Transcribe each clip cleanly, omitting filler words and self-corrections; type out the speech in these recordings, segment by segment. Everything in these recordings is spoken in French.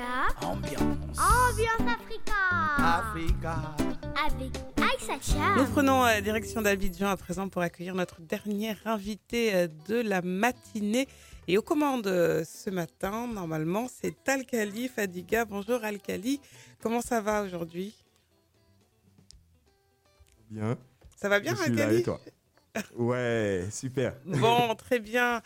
Africa. Ambiance. Ambiance Africa. Africa. Avec Aïssa Cham. Nous prenons direction d'Abidjan à présent pour accueillir notre dernière invitée de la matinée. Et aux commandes ce matin, normalement, c'est Alkali Fadiga. Bonjour Alkali, comment ça va aujourd'hui? Bien. Ça va bien, Je suis Alkali? là et toi? Ouais, super. Bon, très bien.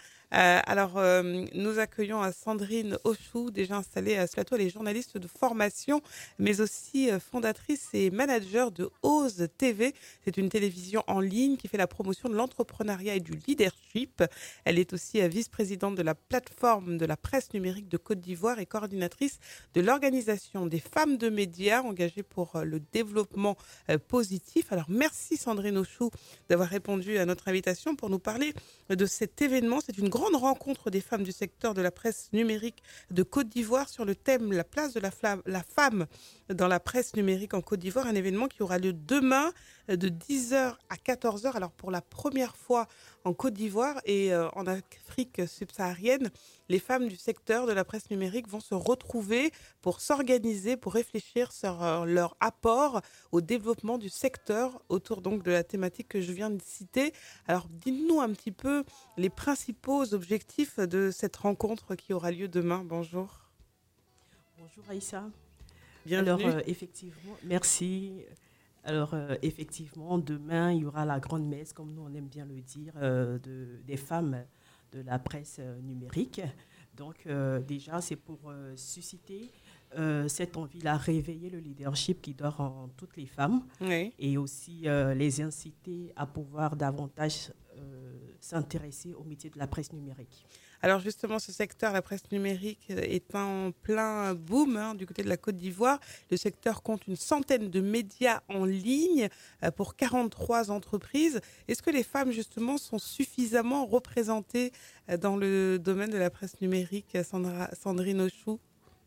Nous accueillons Sandrine Ochou, déjà installée à Slato. Elle est journaliste de formation, mais aussi fondatrice et manager de Ose TV. C'est une télévision en ligne qui fait la promotion de l'entrepreneuriat et du leadership. Elle est aussi vice-présidente de la plateforme de la presse numérique de Côte d'Ivoire et coordinatrice de l'organisation des femmes de médias engagées pour le développement positif. Alors, merci Sandrine Ochou d'avoir répondu à notre invitation pour nous parler de cet événement. C'est une grande rencontre des femmes du secteur de la presse numérique de Côte d'Ivoire sur le thème la place de la femme dans la presse numérique en Côte d'Ivoire, un événement qui aura lieu demain de 10h à 14h. Alors pour la première fois en Côte d'Ivoire et en Afrique subsaharienne, les femmes du secteur de la presse numérique vont se retrouver pour s'organiser, pour réfléchir sur leur apport au développement du secteur autour donc de la thématique que je viens de citer. Alors dites-nous un petit peu les principaux objectifs de cette rencontre qui aura lieu demain. Bonjour. Bonjour Aïssa. Bienvenue. Alors effectivement, merci. Alors effectivement, demain, il y aura la grande messe, comme nous on aime bien le dire, des femmes de la presse numérique. Donc déjà, c'est pour susciter cette envie à réveiller le leadership qui dort en toutes les femmes, Oui. et aussi les inciter à pouvoir davantage s'intéresser au métier de la presse numérique. Alors justement, ce secteur, la presse numérique, est en plein boom du côté de la Côte d'Ivoire. Le secteur compte une centaine de médias en ligne pour 43 entreprises. Est-ce que les femmes, justement, sont suffisamment représentées dans le domaine de la presse numérique, Sandrine Ochou?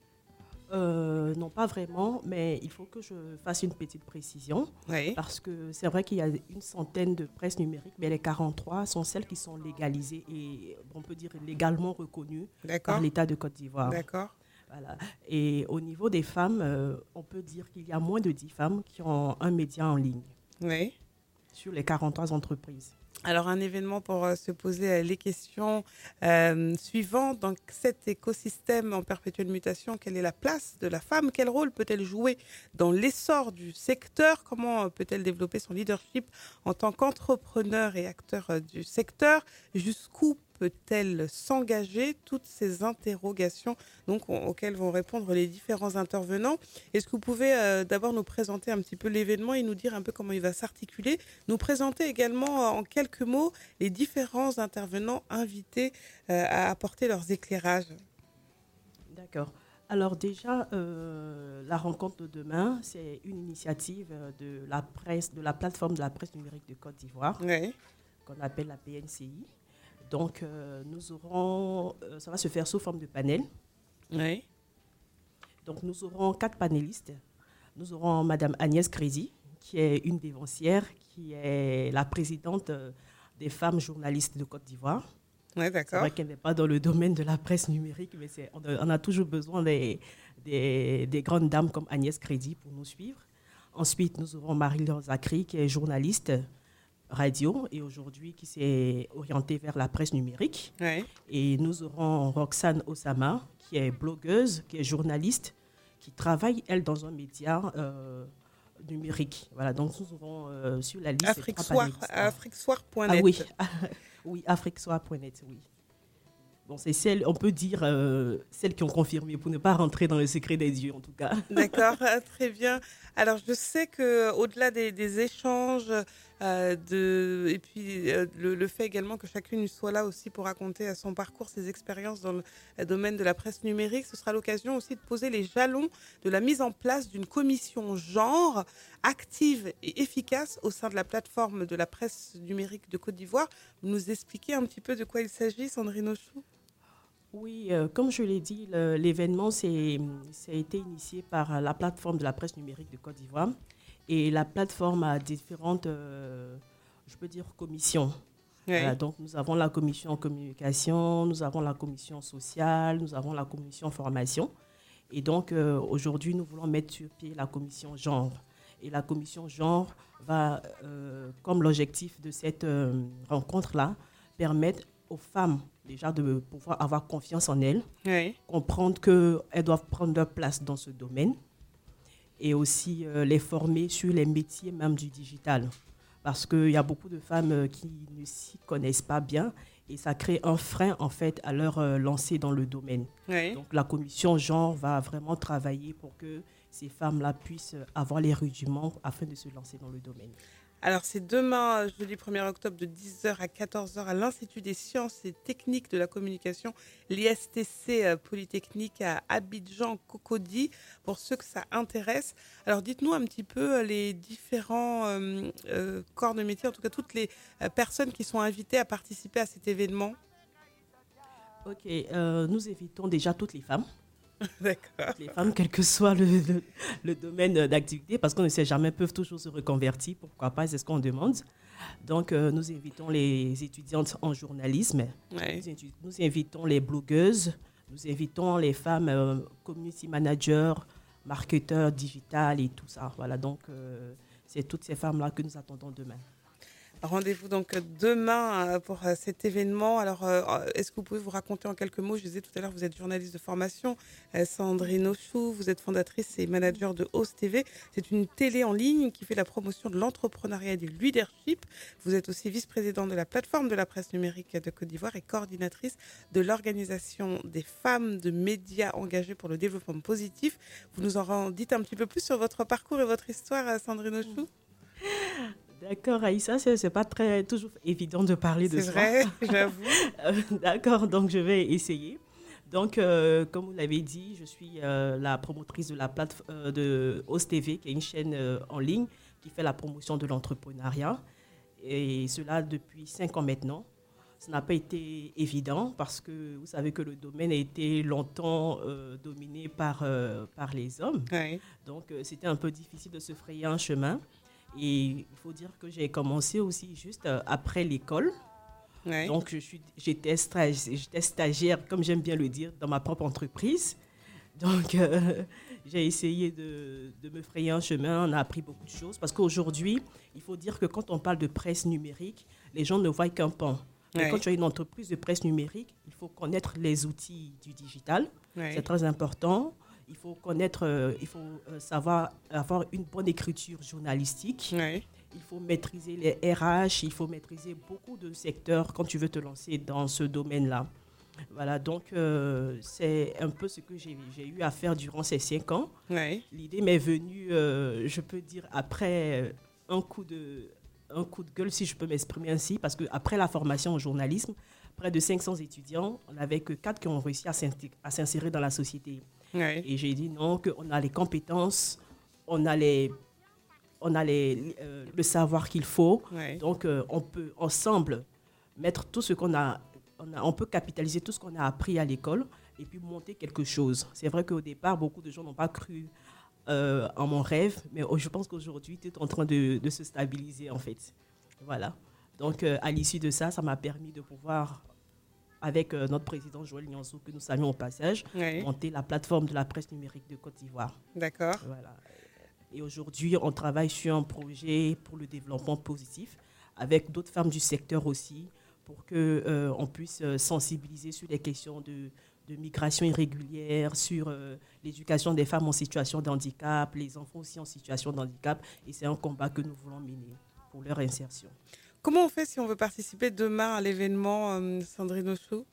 Non, pas vraiment, mais il faut que je fasse une petite précision. Oui. Parce que c'est vrai qu'il y a une centaine de presses numériques, mais les 43 sont celles qui sont légalisées et on peut dire légalement reconnues par l'État de Côte d'Ivoire. D'accord. Voilà. Et au niveau des femmes, on peut dire qu'il y a moins de 10 femmes qui ont un média en ligne Oui. sur les 43 entreprises. Alors, un événement pour se poser les questions suivantes. Dans cet écosystème en perpétuelle mutation, quelle est la place de la femme? Quel rôle peut-elle jouer dans l'essor du secteur? Comment peut-elle développer son leadership en tant qu'entrepreneur et acteur du secteur? Jusqu'où peut-elle s'engager? Toutes ces interrogations donc, auxquelles vont répondre les différents intervenants. Est-ce que vous pouvez d'abord nous présenter un petit peu l'événement et nous dire un peu comment il va s'articuler? Nous présenter également en quelques mots les différents intervenants invités à apporter leurs éclairages. D'accord. Alors déjà, la rencontre de demain, c'est une initiative de la presse, de la plateforme de la presse numérique de Côte d'Ivoire, Oui. qu'on appelle la PNCI. Donc, nous aurons, ça va se faire sous forme de panel. Oui. Donc, nous aurons 4 panélistes. Nous aurons Madame Agnès Crézy, qui est une dévancière, qui est la présidente des femmes journalistes de Côte d'Ivoire. Oui, C'est d'accord. vrai qu'elle n'est pas dans le domaine de la presse numérique, mais on a toujours besoin des grandes dames comme Agnès Crézy pour nous suivre. Ensuite, nous aurons Marie-Laure Zachary, qui est journaliste radio et aujourd'hui qui s'est orientée vers la presse numérique. Oui. Et nous aurons Roxane Osama, qui est blogueuse, qui est journaliste, qui travaille, elle, dans un média numérique. Voilà, donc nous aurons sur la liste... Afriquesoir.net. Ah oui, oui, afriquesoir.net, oui. Bon, c'est celles, on peut dire, celles qui ont confirmé, pour ne pas rentrer dans le secret des dieux, en tout cas. D'accord, très bien. Alors, je sais qu'au-delà des échanges, et puis le fait également que chacune soit là aussi pour raconter son parcours, ses expériences dans le domaine de la presse numérique, ce sera l'occasion aussi de poser les jalons de la mise en place d'une commission genre active et efficace au sein de la plateforme de la presse numérique de Côte d'Ivoire. Vous nous expliquez un petit peu de quoi il s'agit, Sandrine Ochou? Oui, comme je l'ai dit, l'événement ça a été initié par la plateforme de la presse numérique de Côte d'Ivoire. Et la plateforme a différentes, je peux dire, commissions. Oui. Voilà, donc, nous avons la commission communication, nous avons la commission sociale, nous avons la commission formation. Et donc, aujourd'hui, nous voulons mettre sur pied la commission genre. Et la commission genre va, comme l'objectif de cette rencontre-là, permettre aux femmes déjà de pouvoir avoir confiance en elles, Oui. comprendre qu'elles doivent prendre leur place dans ce domaine et aussi les former sur les métiers même du digital. Parce qu'il y a beaucoup de femmes qui ne s'y connaissent pas bien et ça crée un frein en fait à leur lancer dans le domaine. Oui. Donc la commission genre va vraiment travailler pour que ces femmes-là puissent avoir les rudiments afin de se lancer dans le domaine. Alors, c'est demain, jeudi 1er octobre, de 10h à 14h, à l'Institut des sciences et techniques de la communication, l'ISTC Polytechnique à Abidjan-Cocody, pour ceux que ça intéresse. Alors, dites-nous un petit peu les différents corps de métier, en tout cas toutes les personnes qui sont invitées à participer à cet événement. Ok, nous invitons déjà toutes les femmes. D'accord. Les femmes, quel que soit le domaine d'activité, parce qu'on ne sait jamais, peuvent toujours se reconvertir, pourquoi pas, c'est ce qu'on demande. Donc, nous invitons les étudiantes en journalisme, Ouais. nous invitons les blogueuses, nous invitons les femmes community managers, marketeurs digital et tout ça. Voilà, donc c'est toutes ces femmes-là que nous attendons demain. Rendez-vous donc demain pour cet événement. Alors, est-ce que vous pouvez vous raconter en quelques mots? Je disais tout à l'heure, vous êtes journaliste de formation, Sandrine Ochou, vous êtes fondatrice et manager de Ose TV. C'est une télé en ligne qui fait la promotion de l'entrepreneuriat et du leadership. Vous êtes aussi vice-présidente de la plateforme de la presse numérique de Côte d'Ivoire et coordinatrice de l'organisation des femmes de médias engagées pour le développement positif. Vous nous en dites un petit peu plus sur votre parcours et votre histoire, Sandrine Ochou? D'accord, Aïssa, c'est pas toujours évident de parler de C'est soi. vrai, j'avoue. D'accord, donc je vais essayer. Donc, comme vous l'avez dit, je suis la promotrice de la plateforme de Ose TV, qui est une chaîne en ligne qui fait la promotion de l'entrepreneuriat. Et cela depuis 5 ans maintenant. Ça n'a pas été évident parce que vous savez que le domaine a été longtemps dominé par les hommes. Ouais. Donc, c'était un peu difficile de se frayer un chemin. Et il faut dire que j'ai commencé aussi juste après l'école. Ouais. Donc, j'étais stagiaire, comme j'aime bien le dire, dans ma propre entreprise. Donc, j'ai essayé de me frayer un chemin. On a appris beaucoup de choses. Parce qu'aujourd'hui, il faut dire que quand on parle de presse numérique, les gens ne voient qu'un pan. Mais quand tu as une entreprise de presse numérique, il faut connaître les outils du digital. Ouais. C'est très important. Il faut connaître, il faut savoir avoir une bonne écriture journalistique. Ouais. Il faut maîtriser les RH, il faut maîtriser beaucoup de secteurs quand tu veux te lancer dans ce domaine-là. Voilà, donc c'est un peu ce que j'ai eu à faire durant ces 5 ans. Ouais. L'idée m'est venue, je peux dire, après un coup de gueule, si je peux m'exprimer ainsi, parce qu'après la formation en journalisme, près de 500 étudiants, on n'avait que 4 qui ont réussi à s'insérer dans la société. Ouais. Et j'ai dit non, qu'on a les compétences, on a le savoir qu'il faut. Ouais. Donc, on peut ensemble mettre tout ce qu'on a, on peut capitaliser tout ce qu'on a appris à l'école et puis monter quelque chose. C'est vrai qu'au départ, beaucoup de gens n'ont pas cru en mon rêve, mais je pense qu'aujourd'hui, tout est en train de se stabiliser en fait. Voilà. Donc, à l'issue de ça, ça m'a permis de pouvoir, avec notre président Joël Nianzou, que nous saluons au passage, Ouais. monter la plateforme de la presse numérique de Côte d'Ivoire. D'accord. Voilà. Et aujourd'hui, on travaille sur un projet pour le développement positif avec d'autres femmes du secteur aussi pour qu'on puisse sensibiliser sur les questions de migration irrégulière, sur l'éducation des femmes en situation de handicap, les enfants aussi en situation de handicap. Et c'est un combat que nous voulons mener pour leur insertion. Comment on fait si on veut participer demain à l'événement, Sandrine Ochou?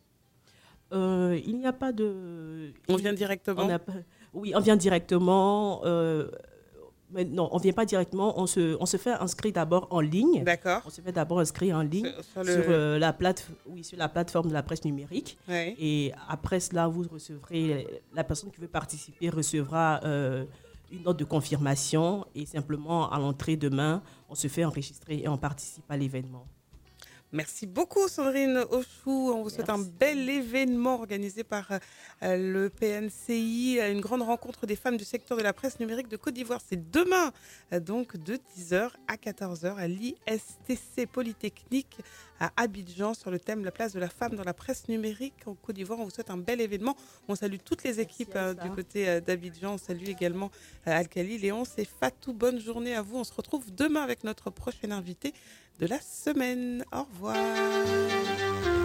Il n'y a pas de... On vient directement? Oui, on vient directement. Mais non, on ne vient pas directement. On se fait inscrire d'abord en ligne. D'accord. On se fait d'abord inscrire en ligne Sur sur la plateforme de la presse numérique. Ouais. Et après cela, vous recevrez, la personne qui veut participer recevra une note de confirmation. Et simplement, à l'entrée demain, on se fait enregistrer et on participe à l'événement. Merci beaucoup Sandrine Auchou. On vous souhaite un bel événement organisé par le PNCI, une grande rencontre des femmes du secteur de la presse numérique de Côte d'Ivoire. C'est demain, donc de 10h à 14h à l'ISTC Polytechnique à Abidjan sur le thème La place de la femme dans la presse numérique en Côte d'Ivoire. On vous souhaite un bel événement. On salue toutes les équipes du côté d'Abidjan. On salue également Al-Khali, Léonce et Fatou. Bonne journée à vous. On se retrouve demain avec notre prochain invité de la semaine. Au revoir.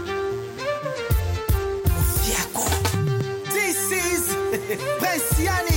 This is Prince Yannick.